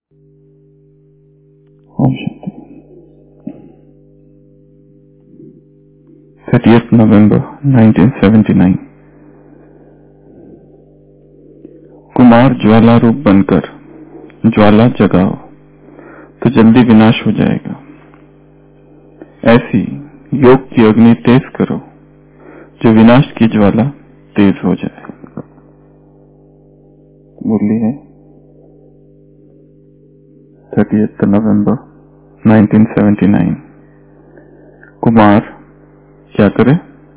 Om Shanti. 30th November 1979। Kumar ज्वाला रूप बनकर ज्वाला जगाओ तो जल्दी विनाश हो जाएगा। ऐसी योग की अग्नि तेज करो जो विनाश की ज्वाला तेज हो जाए। मुरली है 30th November 1979। कुमार क्या करे?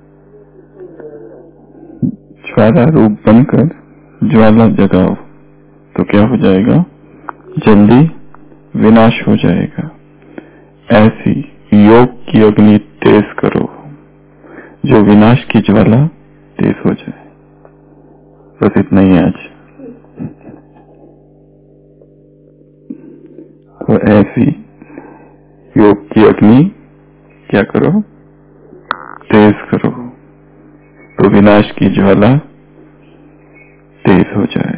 ज्वाला रूप बनकर ज्वाला जगाओ तो क्या हो जाएगा? जल्दी विनाश हो जाएगा। ऐसी योग की अग्नि तेज करो जो विनाश की ज्वाला तेज हो जाए। बस इतना ही आज। तो ऐसी योग की अग्नि क्या करो? तेज करो तो विनाश की ज्वाला तेज हो जाए।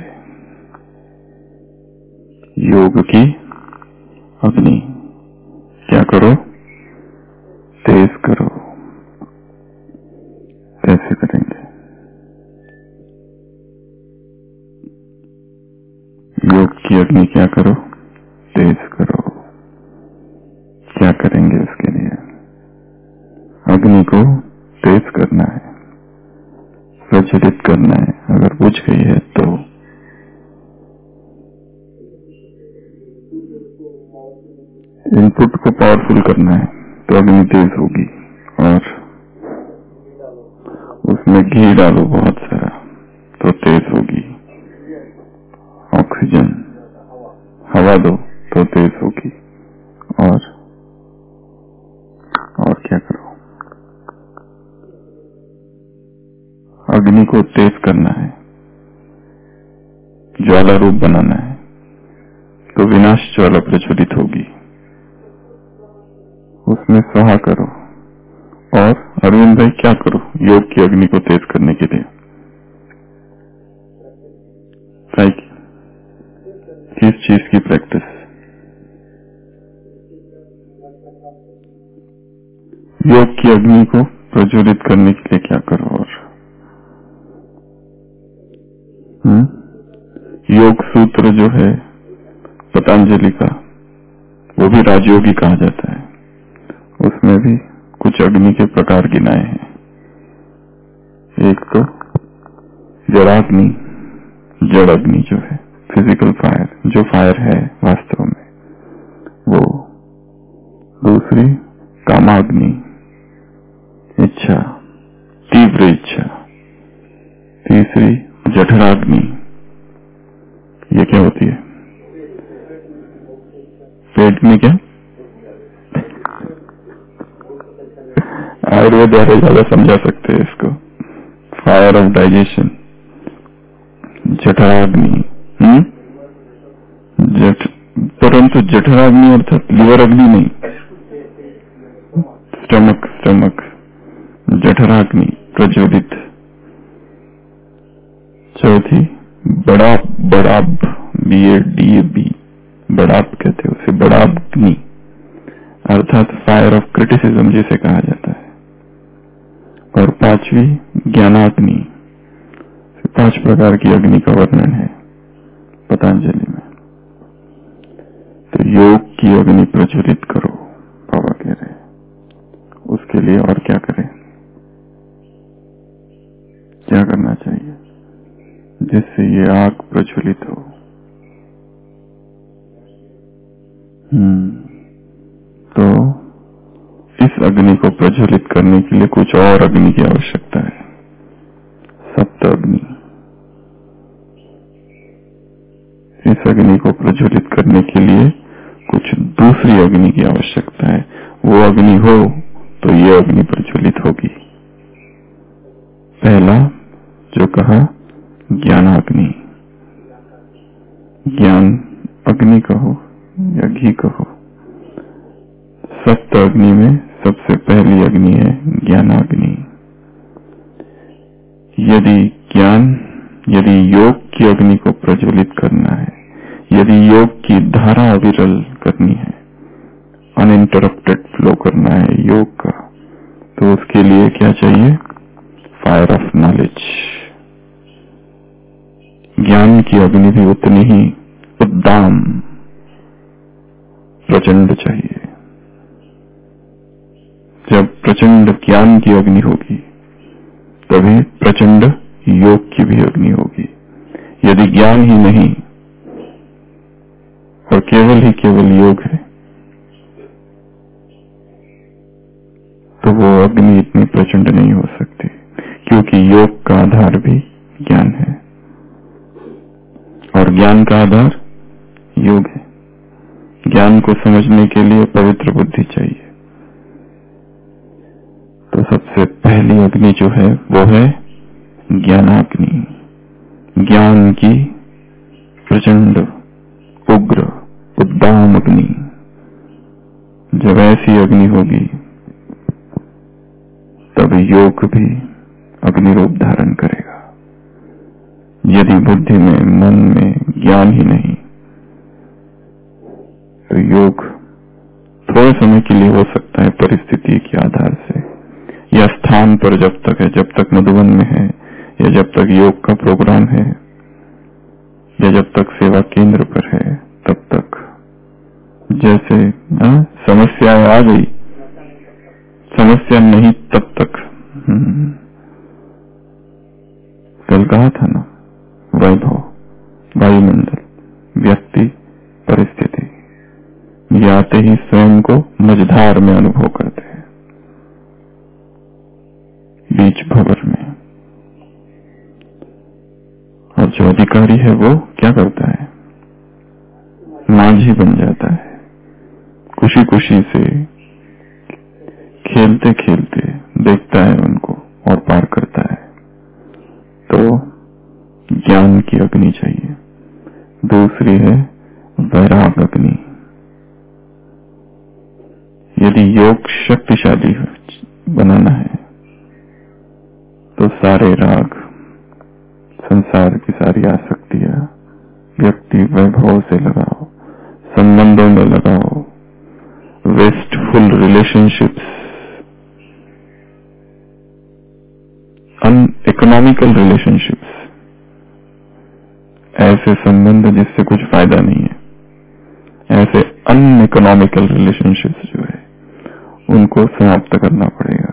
योग की अग्नि क्या करो? तेज करो। कैसे करेंगे? योग की अग्नि क्या करो? तेज करो। क्या करेंगे उसके लिए? अग्नि को तेज करना है, प्रज्वलित करना है। अगर बुझ गई है तो इनपुट को पावरफुल करना है तो अग्नि तेज होगी। और उसमें घी डालो बहुत सारा तो तेज होगी। ऑक्सीजन हवा दो तो तेज होगी। और क्या करो? अग्नि को तेज करना है, ज्वाला रूप बनाना है तो विनाश ज्वाला प्रज्वलित होगी। उसमें स्वाहा करो। और अरविंद भाई क्या करो योग की अग्नि को तेज करने के लिए? किस चीज की प्रैक्टिस? योग की अग्नि को प्रज्वलित करने के लिए क्या करो? और योग सूत्र जो है पतंजलि का, वो भी राजयोगी कहा जाता है। उसमें भी कुछ अग्नि के प्रकार गिनाए हैं। एक तो जड़ाग्नि, जड़ अग्नि जो है फिजिकल फायर, जो फायर है वास्तव में वो। दूसरी कामाग्नि, इच्छा, तीव्र इच्छा। तीसरी जठराग्नि। ये क्या होती है? पेट में क्या? आयुर्वेद वाले ज्यादा समझा सकते हैं इसको। फायर ऑफ डाइजेशन, जठराग्नि। परंतु जठराग्नि अर्थात लिवर अग्नि नहीं, स्टमक जठराग्नि प्रज्वलित। चौथी बड़ाब, BADAB, बड़ाब कहते हैं उसे, बड़ाग्नि अर्थात फायर ऑफ क्रिटिसिज्म जिसे कहा जाता है। और पांचवी ज्ञानाग्नि। 5 प्रकार की अग्नि का वर्णन है पतंजलि में। तो योग की अग्नि प्रज्वलित करो बाबा कह रहे। उसके लिए और क्या करें? क्या करना चाहिए जिससे ये आग प्रज्वलित हो? तो इस अग्नि को प्रज्वलित करने के लिए कुछ और अग्नि की आवश्यकता है। सप्त अग्नि। इस अग्नि को प्रज्वलित करने के लिए कुछ दूसरी अग्नि की आवश्यकता है। वो अग्नि हो तो ये अग्नि प्रज्वलित होगी। पहला जो कहा ज्ञानाग्नि, ज्ञान अग्नि कहो या घी कहो। सप्त अग्नि में सबसे पहली अग्नि है ज्ञानाग्नि। यदि योग की अग्नि को प्रज्वलित करना है, यदि योग की धारा अविरल करनी है, अनइंटरप्टेड फ्लो करना है योग का, तो उसके लिए क्या चाहिए? Fire of knowledge. ज्ञान की अग्नि भी उतनी ही उद्दाम प्रचंड चाहिए। जब प्रचंड ज्ञान की अग्नि होगी तभी प्रचंड योग की भी अग्नि होगी। यदि ज्ञान ही नहीं और केवल ही केवल योग है तो वो अग्नि इतनी प्रचंड नहीं हो सकती, क्योंकि योग का आधार भी ज्ञान है और ज्ञान का आधार योग है। ज्ञान को समझने के लिए पवित्र बुद्धि चाहिए। तो सबसे पहली अग्नि जो है वो है ज्ञानाग्नि। ज्ञान की प्रचंड उग्र उद्दाम अग्नि। जब ऐसी अग्नि होगी तब योग भी अग्नि रूप धारण करेगा। यदि बुद्धि में, मन में ज्ञान ही नहीं तो योग थोड़े समय के लिए हो सकता है परिस्थिति के आधार से, या स्थान पर जब तक है, जब तक मधुबन में है, या जब तक योग का प्रोग्राम है, या जब तक सेवा केंद्र पर है तब तक। जैसे समस्या आ गई, समस्या नहीं तब तक। कल कहा था ना, वैभव, वायुमंडल, व्यक्ति, परिस्थिति, ये आते ही स्वयं को मझधार में अनुभव करते हैं, बीच भंवर में। और जो अधिकारी है वो क्या करता है? माझी बन जाता है, खुशी खुशी से खेलते खेलते देखता है उनको और पार करता है। तो ज्ञान की अग्नि चाहिए। दूसरी है वैराग अग्नि। यदि योग शक्तिशाली बनाना है तो सारे राग, संसार की सारी आसक्तियां व्यक्ति वैभव से लगाओ, संबंधों में लगाओ, वेस्टफुल रिलेशनशिप्स, अनइकोनॉमिकल रिलेशनशिप्स, ऐसे संबंध जिससे कुछ फायदा नहीं है, ऐसे अनइकोनॉमिकल रिलेशनशिप्स जो है उनको समाप्त करना पड़ेगा।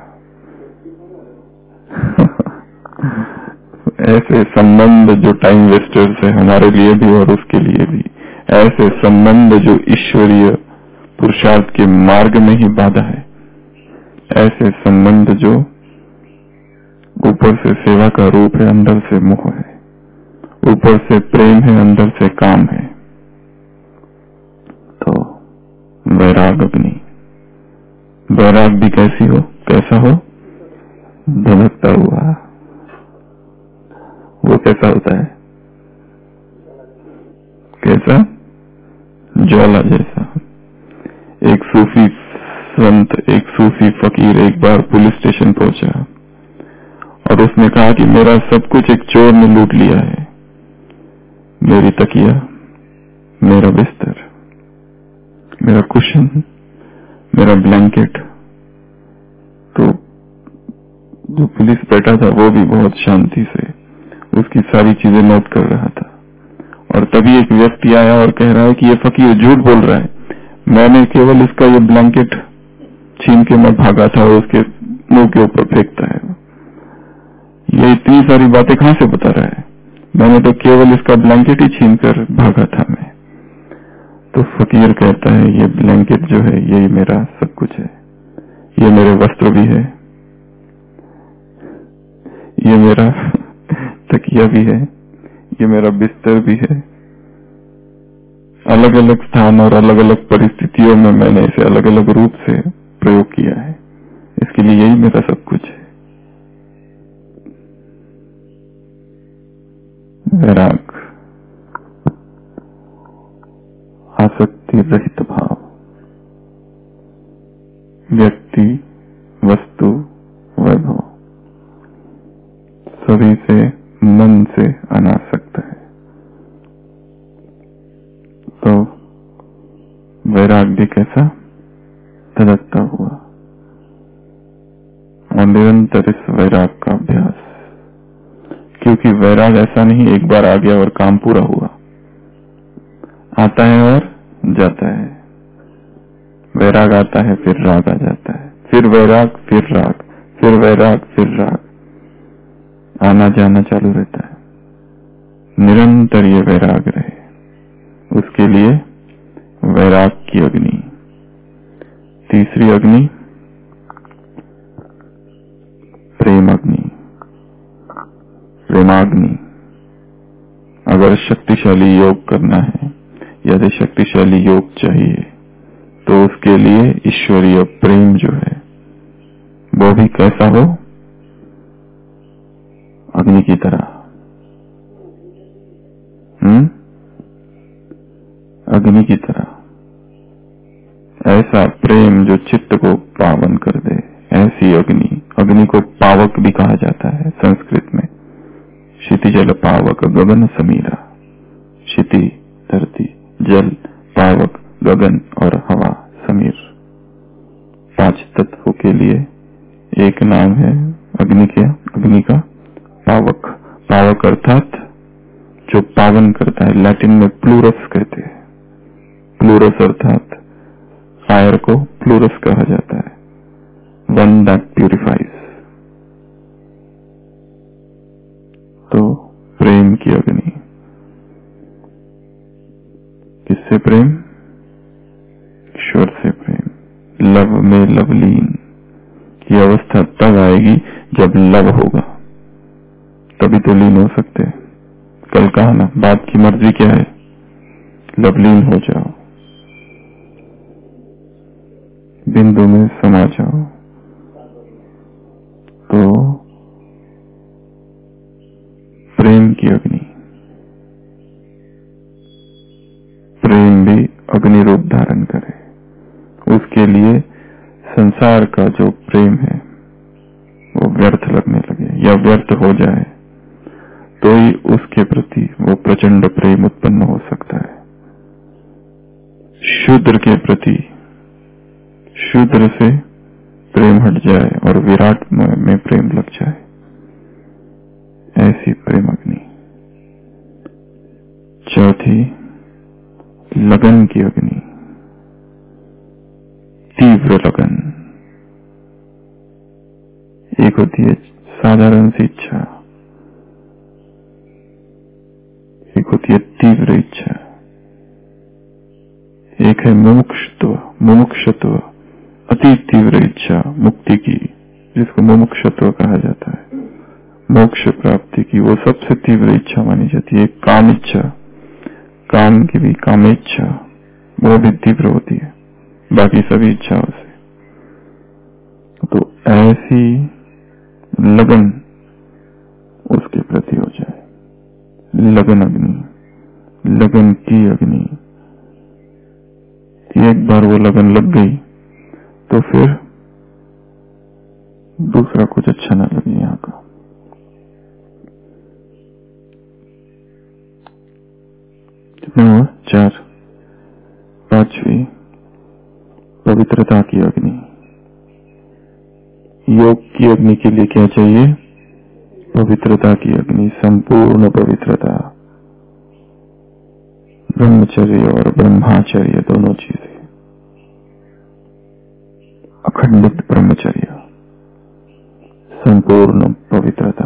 ऐसे संबंध जो टाइम वेस्टर्स है हमारे लिए भी और उसके लिए भी, ऐसे संबंध जो ईश्वरीय पुरुषार्थ के मार्ग में ही बाधा है, ऐसे संबंध जो ऊपर से सेवा का रूप है, अंदर से मोह है, ऊपर से प्रेम है, अंदर से काम है। तो वैराग अग्नि, वैराग भी कैसी हो, कैसा हो? धधकता हुआ। वो कैसा होता है? कैसा? ज्वाला जैसा। एक सूफी संत, एक सूफी फकीर एक बार पुलिस स्टेशन पहुंचा और उसने कहा कि मेरा सब कुछ एक चोर ने लूट लिया है, मेरी तकिया, मेरा बिस्तर, मेरा कुशन, मेरा ब्लैंकेट। तो जो पुलिस बैठा था वो भी बहुत शांति से उसकी सारी चीजें नोट कर रहा था। और तभी एक व्यक्ति आया और कह रहा है कि ये फकीर झूठ बोल रहा है, मैंने केवल इसका ये ब्लैंकेट छीन के मैं भागा था और उसके मुंह के ऊपर फेंकता है। ये इतनी सारी बातें कहां से बता रहा है? मैंने तो केवल इसका ब्लैंकेट ही छीन कर भागा था मैं। तो फकीर कहता है ये ब्लैंकेट जो है यही मेरा सब कुछ है, ये मेरे वस्त्र भी है, ये मेरा तकिया भी है, ये मेरा बिस्तर भी है। अलग अलग स्थान और अलग अलग परिस्थितियों में मैंने इसे अलग अलग रूप से प्रयोग किया है, इसके लिए यही मेरा सब कुछ है। वैराग, आसक्ति रहित भाव, व्यक्ति, वस्तु, वैभव सभी से मन से अनासक्त है। भी कैसा धधकता हुआ, और निरंतर इस वैराग का अभ्यास, क्योंकि वैराग ऐसा नहीं एक बार आ गया और काम पूरा हुआ, आता है और जाता है। वैराग आता है फिर राग आ जाता है, फिर वैराग फिर राग, फिर वैराग फिर राग, आना जाना चालू रहता है। निरंतर ये वैराग रहे, उसके लिए वैराग की अग्नि। तीसरी अग्नि प्रेम अग्नि, प्रेमाग्नि। अगर शक्तिशाली योग करना है, यदि शक्तिशाली योग चाहिए, तो उसके लिए ईश्वरीय प्रेम जो है वो भी कैसा हो, अग्नि की तरह। अग्नि की तरह, ऐसा प्रेम जो चित्त को पावन कर दे, ऐसी अग्नि। अग्नि को पावक भी कहा जाता है संस्कृत में। क्षितिजल पावक गगन समीरा। क्षिति धरती, जल, पावक गगन और हवा समीर, 5 तत्वों के लिए एक नाम है अग्नि का पावक। पावक अर्थात जो पावन करता है, लैटिन में प्लूरस कहते हैं। प्लूरस अर्थात फायर को प्लूरस कहा जाता है, वन दैट प्यूरिफाइज। तो प्रेम की अग्नि, किससे प्रेम? ईश्वर से प्रेम। लव में लवलीन की अवस्था तब आएगी जब लव होगा, तभी तो लीन हो सकते हैं। कल कहा ना, बाप की मर्जी क्या है? लवलीन हो जाओ, बिंदु में समा जाओ। तो प्रेम की अग्नि, प्रेम भी अग्नि रूप धारण करे। उसके लिए संसार का जो प्रेम है वो व्यर्थ लगने लगे या व्यर्थ हो जाए, तो ही उसके प्रति वो प्रचंड प्रेम उत्पन्न हो सकता है। शूद्र के प्रति शूद्र से प्रेम हट जाए और विराट में प्रेम लग जाए, ऐसी प्रेम अग्नि। चौथी लगन की अग्नि, तीव्र लगन। एक होती है साधारण सी इच्छा, एक होती है तीव्र इच्छा, एक है मुमुक्षत्व, अति तीव्र इच्छा मुक्ति की, जिसको मुमुक्षत्व कहा जाता है, मोक्ष प्राप्ति की। वो सबसे तीव्र इच्छा मानी जाती है। काम इच्छा, काम की भी कामेच्छा, वो भी तीव्र होती है बाकी सभी इच्छाओं से। तो ऐसी लगन उसके प्रति हो जाए, लगन अग्नि, लगन की अग्नि। एक बार वो लगन लग गई तो फिर दूसरा कुछ अच्छा ना लगे। यहाँ का कितना हुआ? 4। 5वीं पवित्रता की अग्नि। योग की अग्नि के लिए क्या चाहिए? पवित्रता की अग्नि, संपूर्ण पवित्रता। ब्रह्मचर्य और ब्रह्माचर्य दोनों चीजें, अखंडित ब्रह्मचर्य, संपूर्ण पवित्रता।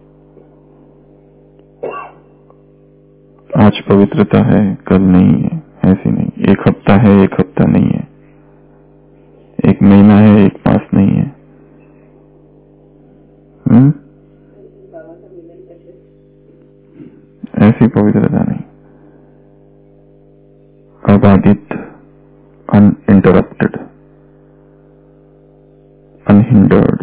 आज पवित्रता है, कल नहीं है, ऐसी नहीं। एक हफ्ता है, एक हफ्ता नहीं है, एक महीना है, एक मास नहीं है। ऐसी पवित्रता नहीं। अबाधित, अनइंटरप्टेड, अनहिंडर्ड,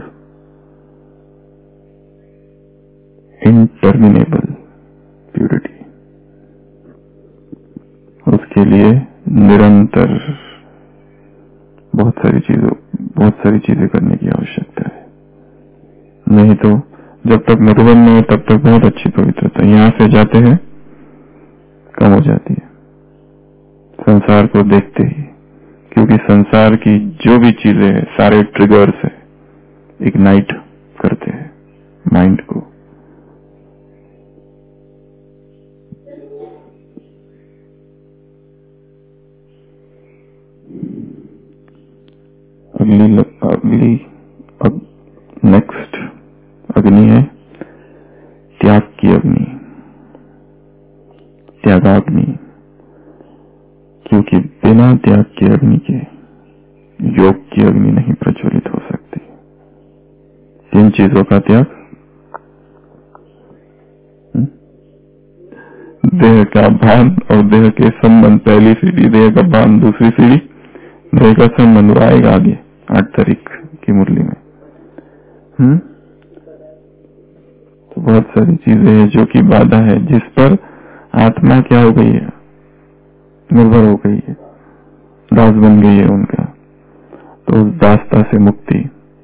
इंटरमिनेबल प्यूरिटी। उसके लिए निरंतर बहुत सारी चीजें करने की आवश्यकता है। नहीं तो जब तक मधुबन में है तब तक बहुत अच्छी पवित्रता, यहां से जाते हैं कम हो जाती है। संसार को देखते ही क्योंकि संसार की जो भी चीजें हैं सारे ट्रिगर्स है, इग्नाइट करते हैं माइंड को। अगली नेक्स्ट अग्नि है त्याग की अग्नि, त्यागाग्नि। क्योंकि बिना त्याग की अग्नि के योग की अग्नि नहीं प्रज्वलित हो सकती। तीन चीजों का त्याग, देह का भान और देह के संबंध, पहली सीढ़ी देह का भान, दूसरी सीढ़ी देह का संबंध, आएगा आगे 8 तारीख की मुरली में। तो बहुत सारी चीजें हैं जो कि बाधा है, जिस पर आत्मा क्या हो गई है, निर्भर हो गई है, दास बन गई है उनका। तो उस दासता से मुक्ति,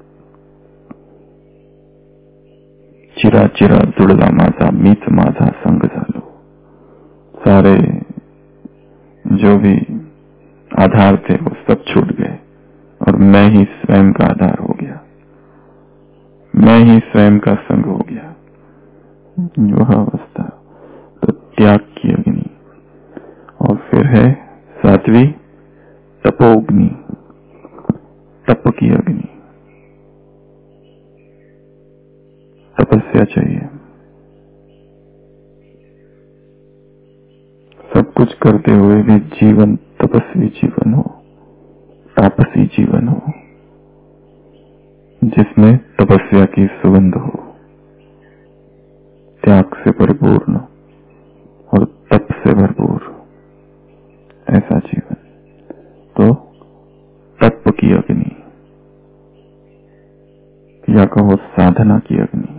चिरा चिरा जुड़ला माझा मीच माझा संग झालो, सारे जो भी आधार थे वो सब छूट गए और मैं ही स्वयं का आधार हो गया, मैं ही स्वयं का संग हो गया। वह अवस्था तो त्याग की अग्नि। और फिर है 7वीं तपोग्नि, तप की अग्नि। तपस्या चाहिए, सब कुछ करते हुए भी जीवन तपस्वी जीवन हो, तापसी जीवन हो, जिसमें तपस्या की सुगंध हो, त्याग से परिपूर्ण और तप से भरपूर, ऐसा जीवन। तो तप की अग्नि या कहो साधना की अग्नि।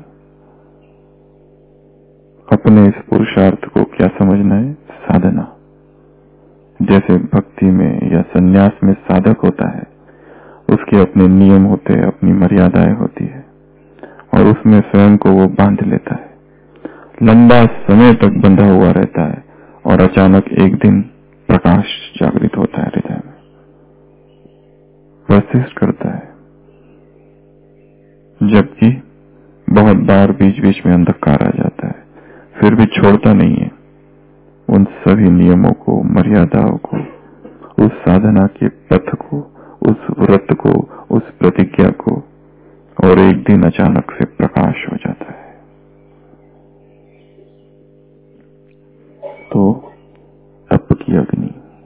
अपने इस पुरुषार्थ को क्या समझना है? साधना। जैसे भक्ति में या सन्यास में साधक होता है, उसके अपने नियम होते हैं, अपनी मर्यादाएं होती है और उसमें स्वयं को वो बांध लेता है, लंबा समय तक बंधा हुआ रहता है और अचानक एक दिन प्रकाश जागृत होता है हृदय में, परसिस्ट करता है। जबकि बहुत बार बीच बीच में अंधकार आ जाता है, फिर भी छोड़ता नहीं है उन सभी नियमों को, मर्यादाओं को, उस साधना के पथ को, उस व्रत को, उस प्रतिज्ञा को, और एक दिन अचानक से प्रकाश हो जाता है। तो तप की अग्नि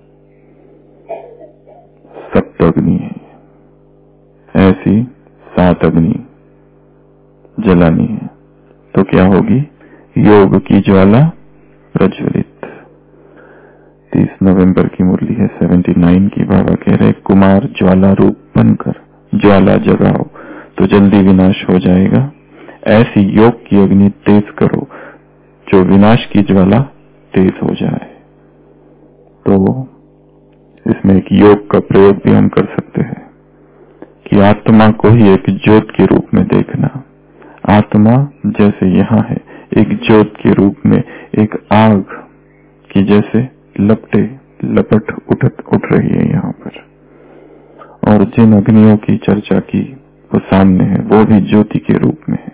सप्त अग्नि है, ऐसी 7 अग्नि जलानी है। तो क्या होगी? योग की ज्वाला प्रज्वलित। 30 नवंबर की मुरली है 79 की। बाबा कह रहे कुमार ज्वाला रूप बनकर ज्वाला जगाओ तो जल्दी विनाश हो जाएगा। ऐसी योग की अग्नि तेज करो जो विनाश की ज्वाला तेज हो जाए। तो इसमें एक योग का प्रयोग भी हम कर सकते हैं कि आत्मा को ही एक ज्योत के रूप में देखना। आत्मा जैसे यहाँ है, एक ज्योत के रूप में, एक आग की जैसे लपट उठ रही है यहाँ पर। और जिन अग्नियों की चर्चा की वो सामने है, वो भी ज्योति के रूप में है।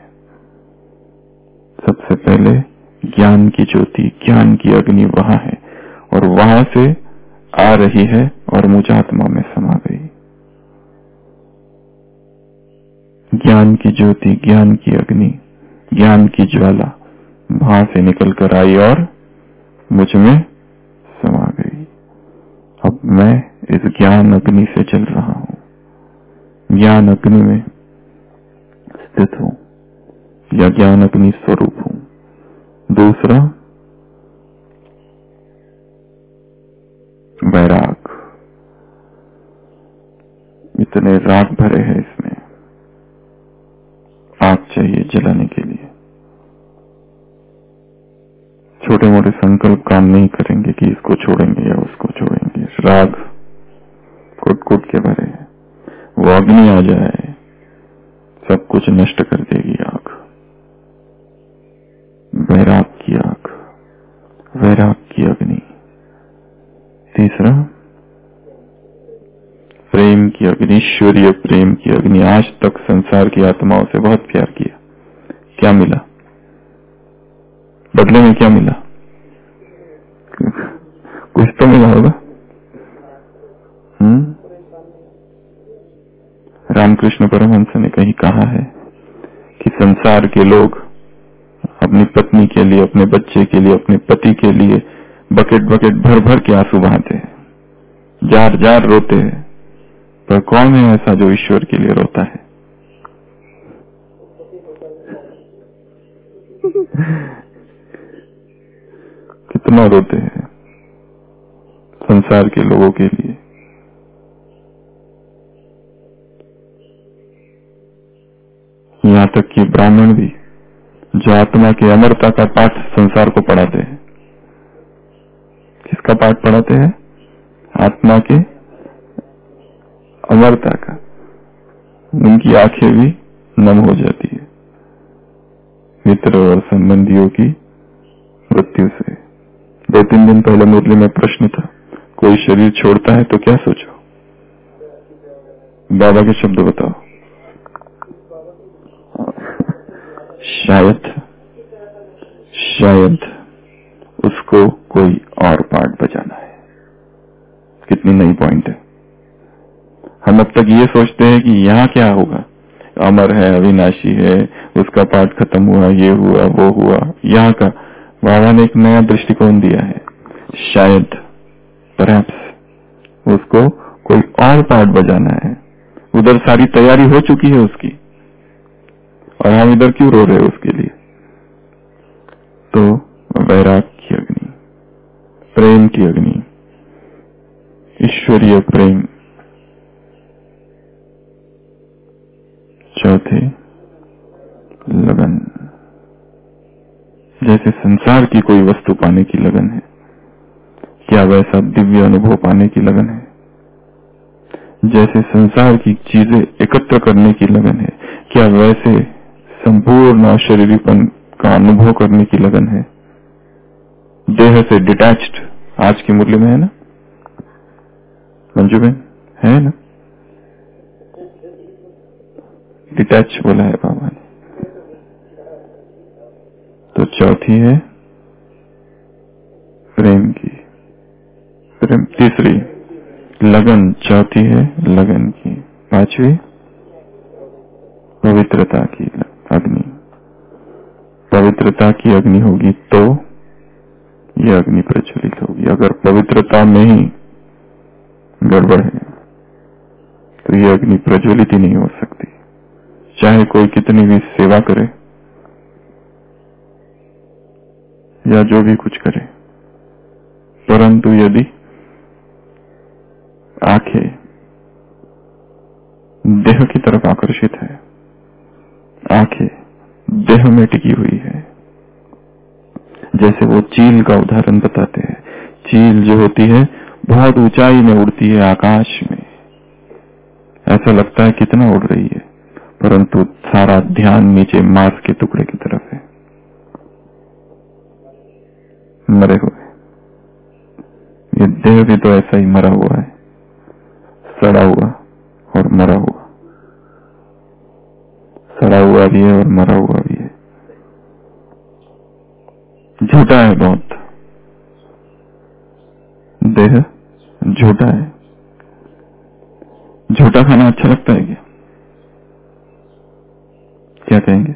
सबसे पहले ज्ञान की ज्योति, ज्ञान की अग्नि वहां है और वहां से आ रही है और मुझ आत्मा में समा गई। ज्ञान की ज्योति, ज्ञान की अग्नि, ज्ञान की ज्वाला वहां से निकल कर आई और मुझ में समा गई। अब मैं इस ज्ञान अग्नि से चल रहा हूं, ज्ञान अग्नि में स्थित हूं या ज्ञान अग्नि स्वरूप हूं। दूसरा वैराग। इतने राग भरे हैं इसमें, आग चाहिए जलाने के लिए। छोटे मोटे संकल्प काम नहीं करेंगे कि इसको छोड़ेंगे या उसको छोड़ेंगे। राग कुट कुट के भरे हैं, वो अग्नि आ जाए सब कुछ नष्ट कर देगी आग। वैराग की आग, वैराग की अग्नि। तीसरा प्रेम की अग्नि, ईश्वरीय प्रेम की अग्नि। आज तक संसार की आत्माओं से बहुत प्यार किया, क्या मिला? बदले में क्या मिला? कुछ तो मिला होगा। रामकृष्ण परमहंस ने कहीं कहा है कि संसार के लोग अपनी पत्नी के लिए, अपने बच्चे के लिए, अपने पति के लिए बकेट बकेट भर भर के आंसू बहाते हैं, जार जार रोते हैं, पर कौन है ऐसा जो ईश्वर के लिए रोता है? कितना रोते हैं संसार के लोगों के लिए। यहाँ तक कि ब्राह्मण भी जो आत्मा की अमरता का पाठ संसार को पढ़ाते हैं। किसका पाठ पढ़ाते हैं? आत्मा के अमरता का। उनकी आंखें भी नम हो जाती है मित्र और संबंधियों की मृत्यु से। 2-3 दिन पहले मुरली में प्रश्न था, कोई शरीर छोड़ता है तो क्या सोचो? बाबा के शब्द बताओ। शायद उसको कोई और पार्ट बजाना है। कितनी नई पॉइंट है। हम अब तक ये सोचते हैं कि यहाँ क्या होगा, अमर है, अविनाशी है, उसका पार्ट खत्म हुआ, ये हुआ, वो हुआ। यहाँ का बाबा ने एक नया दृष्टिकोण दिया है। शायद परहैप्स उसको कोई और पार्ट बजाना है। उधर सारी तैयारी हो चुकी है उसकी, और हम इधर क्यों रो रहे हैं उसके लिए? तो वैराग की अग्नि, प्रेम की अग्नि, ईश्वरीय प्रेम। चौथे, लगन। जैसे संसार की कोई वस्तु पाने की लगन है, क्या वैसा दिव्य अनुभव पाने की लगन है? जैसे संसार की चीजें एकत्र करने की लगन है, क्या वैसे संपूर्ण शरीरीपन का अनुभव करने की लगन है? देह से डिटैच्ड। आज की मुरली में है ना मंजू बहन, है ना? डिटैच बोला है बाबा ने। तो चौथी है प्रेम की, प्रेम। तीसरी लगन, चौथी है लगन की। पांचवी पवित्रता की अग्नि। पवित्रता की अग्नि होगी तो यह अग्नि प्रज्वलित होगी। अगर पवित्रता में ही गड़बड़ है तो यह अग्नि प्रज्वलित ही नहीं हो सकती, चाहे कोई कितनी भी सेवा करे या जो भी कुछ करे। परंतु यदि आंखें देह की तरफ आकर्षित है, आंखें देह में टिकी हुई है, जैसे वो चील का उदाहरण बताते हैं। चील जो होती है बहुत ऊंचाई में उड़ती है, आकाश में, ऐसा लगता है कितना उड़ रही है, परंतु सारा ध्यान नीचे मांस के टुकड़े की तरफ है, मरे हुए। ये देह भी तो ऐसा ही मरा हुआ है, सड़ा हुआ और मरा हुआ। सड़ा हुआ भी है और मरा हुआ भी है। झूठा है बहुत, देह झूठा है। झूठा खाना अच्छा लगता है क्या? क्या कहेंगे?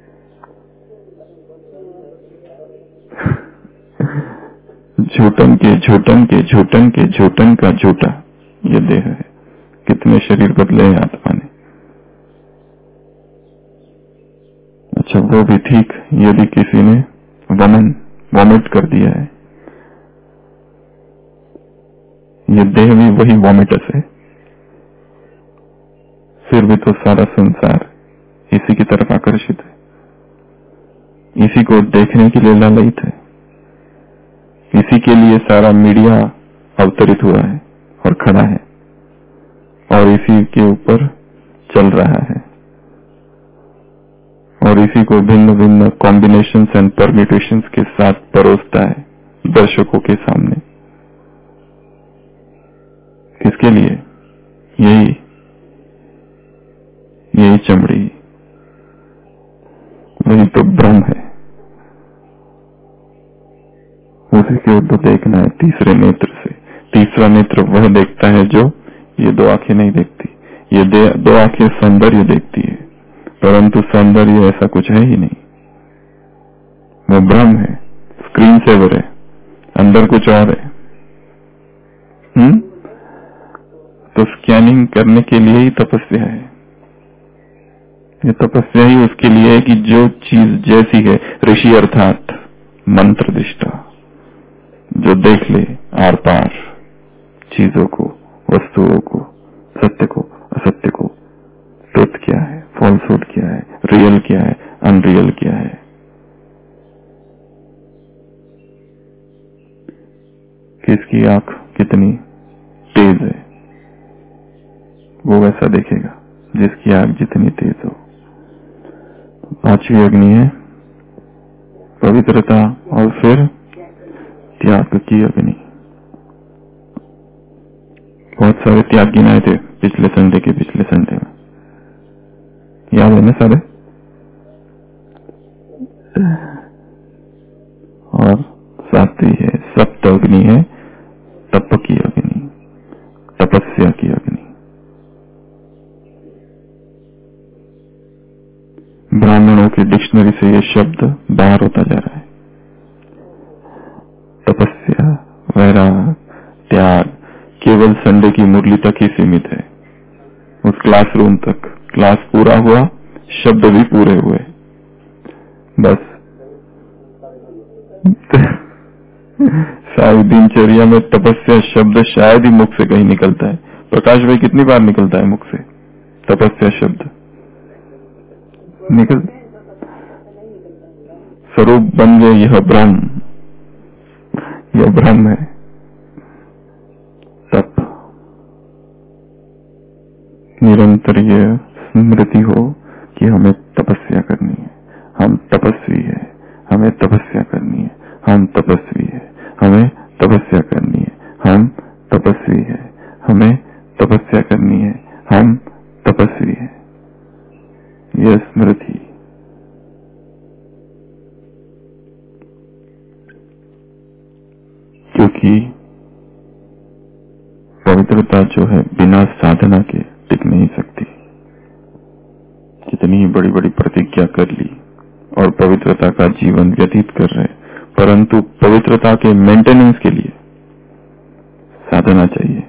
झूठन के झूठन के झूठन के झूठन का झूठा ये देह है। कितने शरीर बदले हैं आत्मा ने। अच्छा, वो भी ठीक, यदि किसी ने वॉमिट कर दिया है, ये देह भी वही वॉमिटस है, फिर भी तो सारा संसार इसी की तरफ आकर्षित है, इसी को देखने के लिए लालयित है, इसी के लिए सारा मीडिया अवतरित हुआ है और खड़ा है और इसी के ऊपर चल रहा है और इसी को भिन्न भिन्न कॉम्बिनेशंस एंड परम्यूटेशंस के साथ परोसता है दर्शकों के सामने। किसके लिए? यही चमड़ी, वही तो ब्रह्म है। उसी को तो देखना है तीसरे नेत्र से। तीसरा नेत्र वह देखता है जो ये दो आंखें नहीं देखती। ये दो आंखें सौंदर्य देखती है, परंतु सौंदर्य ऐसा कुछ है ही नहीं, वो ब्रह्म है, स्क्रीन सेवर है, अंदर कुछ और है। तो स्कैनिंग करने के लिए ही तपस्या है। ये तपस्या ही उसके लिए है कि जो चीज जैसी है, ऋषि अर्थात मंत्र दिष्टा, जो देख ले आर पार चीजों को, वस्तुओं को, सत्य को, असत्य को, ट्रुथ क्या है, फॉल्सहुड क्या है, रियल क्या है, अनरियल क्या है। किसकी आंख कितनी तेज है, वो वैसा देखेगा जिसकी आंख जितनी तेज हो। पांचवी अग्नि है पवित्रता, और फिर त्याग की अग्नि। बहुत सारे त्याग गिनाए थे पिछले संडे में, याद है ना सारे? और सातवीं है सप्त अग्नि है तप की अग्नि, तपस्या की अग्नि। ब्राह्मणों की डिक्शनरी से ये शब्द बाहर होता जा रहा है। तपस्या, वैराग, त्याग केवल संडे की मुरली तक ही सीमित है, उस क्लासरूम तक। क्लास पूरा हुआ, शब्द भी पूरे हुए, बस। सारी दिनचर्या में तपस्या शब्द शायद ही मुख से कहीं निकलता है। प्रकाश भाई कितनी बार निकलता है मुख से तपस्या शब्द? निकल स्वरूप बन गए, यह ब्रह्म है। तप, निरंतर यह स्मृति हो कि हमें तपस्या करनी है, हम तपस्वी है, हमें तपस्या करनी है, हम तपस्वी है, हमें तपस्या करनी है, हम तपस्वी है, हमें तपस्या करनी है, हम तपस्वी है। यह स्मृति। क्योंकि पवित्रता जो है बिना साधना के टिक नहीं सकती। कितनी ही बड़ी बड़ी प्रतिज्ञा कर ली और पवित्रता का जीवन व्यतीत कर रहे, परंतु पवित्रता के मेंटेनेंस के लिए साधना चाहिए।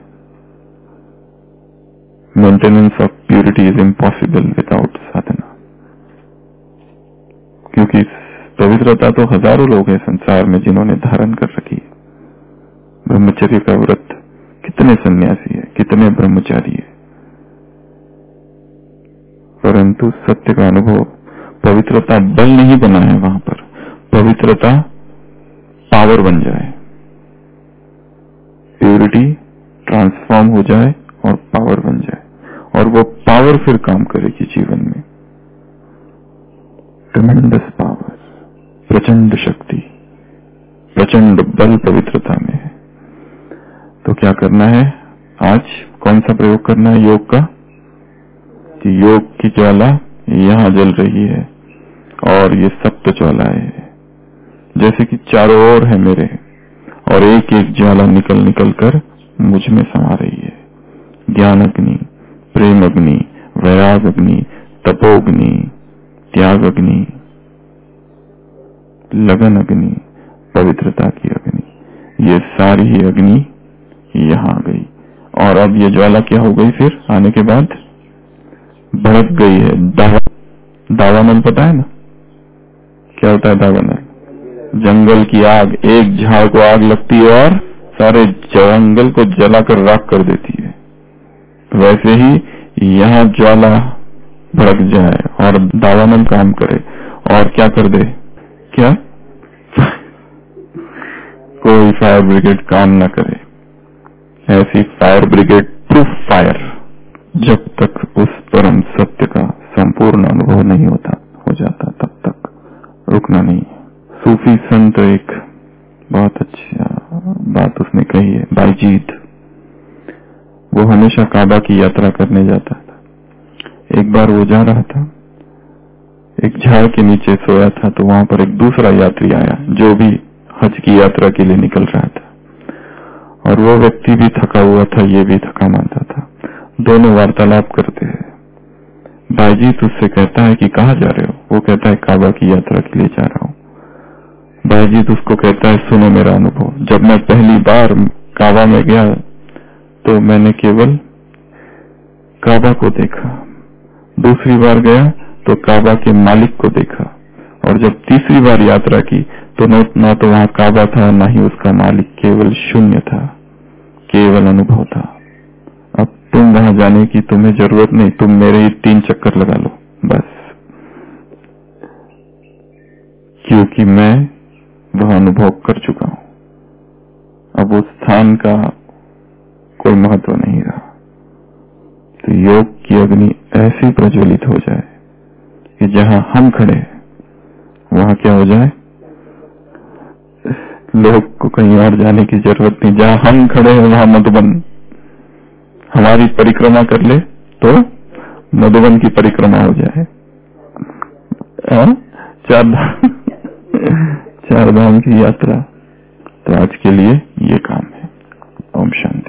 Maintenance of purity is impossible without sadhana. क्योंकि पवित्रता तो हजारों लोग हैं संसार में जिन्होंने धारण कर रखी है। ब्रह्मचर्य का व्रत कितने सन्यासी है, कितने ब्रह्मचारी है, परंतु सत्य का अनुभव, पवित्रता बल नहीं बना है वहां पर, पवित्रता पावर बन जाए, प्यूरिटी ट्रांसफॉर्म हो जाए और पावर बन जाए, और वो पावर फिर काम करेगी जीवन में। ट्रेमेंडस पावर, प्रचंड शक्ति, प्रचंड बल पवित्रता में है। तो क्या करना है आज? कौन सा प्रयोग करना है योग का? कि योग की ज्वाला यहां जल रही है और ये सप्त ज्वालाएं है, जैसे कि चारों ओर है मेरे, और एक एक ज्वाला निकल निकल कर मुझ में समा रही है। ज्ञान अग्नि, प्रेम अग्नि, वैराग अग्नि, तपोग्नि, त्याग अग्नि, लगन अग्नि, पवित्रता की अग्नि, ये सारी ही अग्नि यहां आ गई। और अब ये ज्वाला क्या हो गई? फिर आने के बाद भड़क गई है। दावानल पता है ना क्या होता है? दावानल जंगल की आग, एक झाड़ को आग लगती है और सारे जंगल को जलाकर राख कर देती है। वैसे ही यहाँ ज्वाला भड़क जाए और दावानल काम करे और क्या कर दे? क्या? कोई फायर ब्रिगेड काम न करे। ऐसी फायर ब्रिगेड प्रूफ फायर, जब तक उस परम सत्य का संपूर्ण अनुभव नहीं हो जाता तब तक रुकना नहीं है। सूफी संत एक बहुत अच्छा बात उसने कही है, बाईजीत। वो हमेशा काबा की यात्रा करने जाता था। एक बार वो जा रहा था, एक झाड़ के नीचे सोया था, तो वहां पर एक दूसरा यात्री आया जो भी हज की यात्रा के लिए निकल रहा था, और वो व्यक्ति भी थका हुआ था, ये भी थका मांदा था। दोनों वार्तालाप करते हैं। बायजीत उससे कहता है कि कहाँ जा रहे हो? वो कहता है काबा की यात्रा के लिए जा रहा हूँ। बायजीत उसको कहता है सुनो मेरा अनुभव, जब मैं पहली बार काबा में गया तो मैंने केवल काबा को देखा, दूसरी बार गया तो काबा के मालिक को देखा, और जब तीसरी बार यात्रा की तो न तो वहां काबा था न ही उसका मालिक, केवल शून्य था, केवल अनुभव था। अब तुम वहां जाने की तुम्हें जरूरत नहीं, तुम मेरे ही 3 चक्कर लगा लो बस, क्योंकि मैं वह अनुभव कर चुका हूं। अब उस स्थान का कोई महत्व नहीं रहा। तो योग की अग्नि ऐसी प्रज्वलित हो जाए कि जहां हम खड़े हैं वहां क्या हो जाए, लोग को कहीं और जाने की जरूरत नहीं, जहां हम खड़े हैं वहां मधुबन हमारी परिक्रमा कर ले तो मधुबन की परिक्रमा हो जाए। चार धाम की यात्रा। तो आज के लिए ये काम है। ओम शांति।